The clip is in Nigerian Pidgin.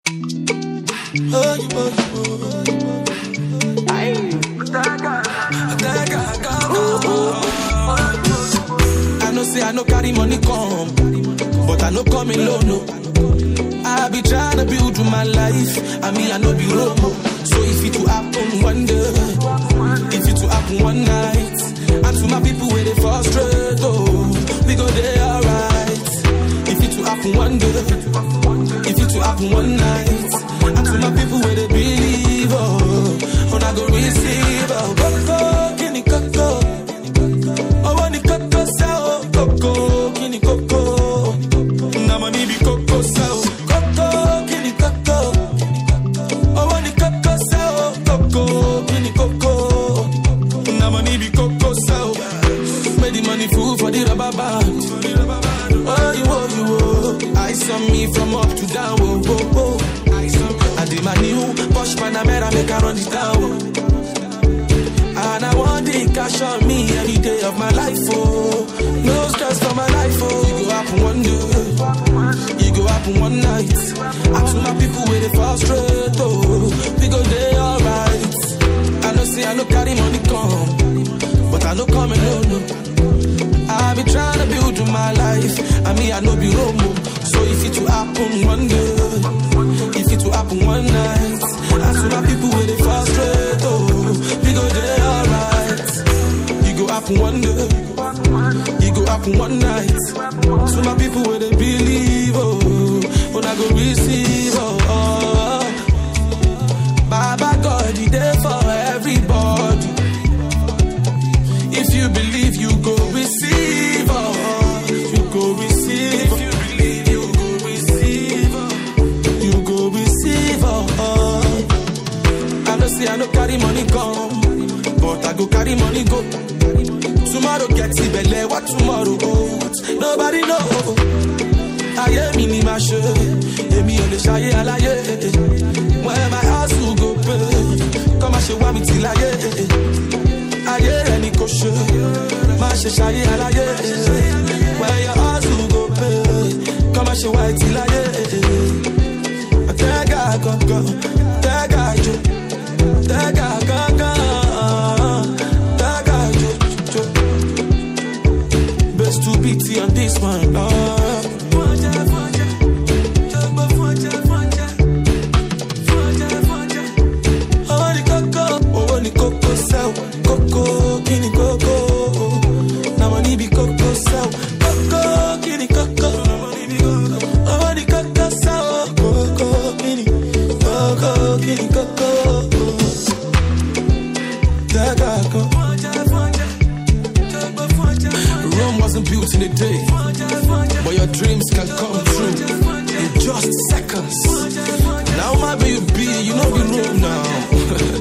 I know say I no carry money come, but I no come alone, no. I be trying to build my life, I mean I no be Romo. So if it to happen one day, if it to happen one night, and to my people where they frustrate, oh, we go there alright. If it to happen one day, if it to happen one night, and to my people where they believe, oh, when I go receive, oh, Coco, Kini Coco, oh, when the Coco sell, Coco, Kini Coco, now money be Coco sell, Coco, Kini Coco, oh, when the Coco sell, Coco, Kini Coco, now money be Coco sell, made the money fool for the rubber band, oh, you, I saw me from up to down, oh, oh, oh. I did my new Porsche Panamera, make I run it down. And I want the cash on me every day of my life, oh. No stress for my life, oh. You go happen one day, you go happen one night. And to my people where they frustrate, oh, we go there alright. I know say I no carry money come, but I no come alone, no. I be trying to build my life, I mean I no be Romo. So if it to happen one day, if it to happen one night, and to my people where they frustrate, oh, we go there alright. You go happen one day, you go happen one night, to my people where they believe, oh, when I go receive, oh, oh. Baba God, He there for everybody. If you believe, you go receive, oh, you go receive. If you believe, you go receive, you go receive, oh. I know say I no carry money come, but I go carry money go. Tomorrow gets it better, what tomorrow holds, nobody know. I hear me ni my show, and me on the shy alaye. Where my house will go pay, come and show me till I get. I hear any kosher, my shy alaye. Where your house will go pay, come and show me till I get. I go, best to beat on this one, oh, the Coco sell, Coco, Kini Coco, now money be Coco sell, Coco, Kini Coco, oh, the Coco sell, Coco, Kini Coco, Rome wasn't built in a day, but your dreams can come true in just seconds. Now my baby, you know be Rome now.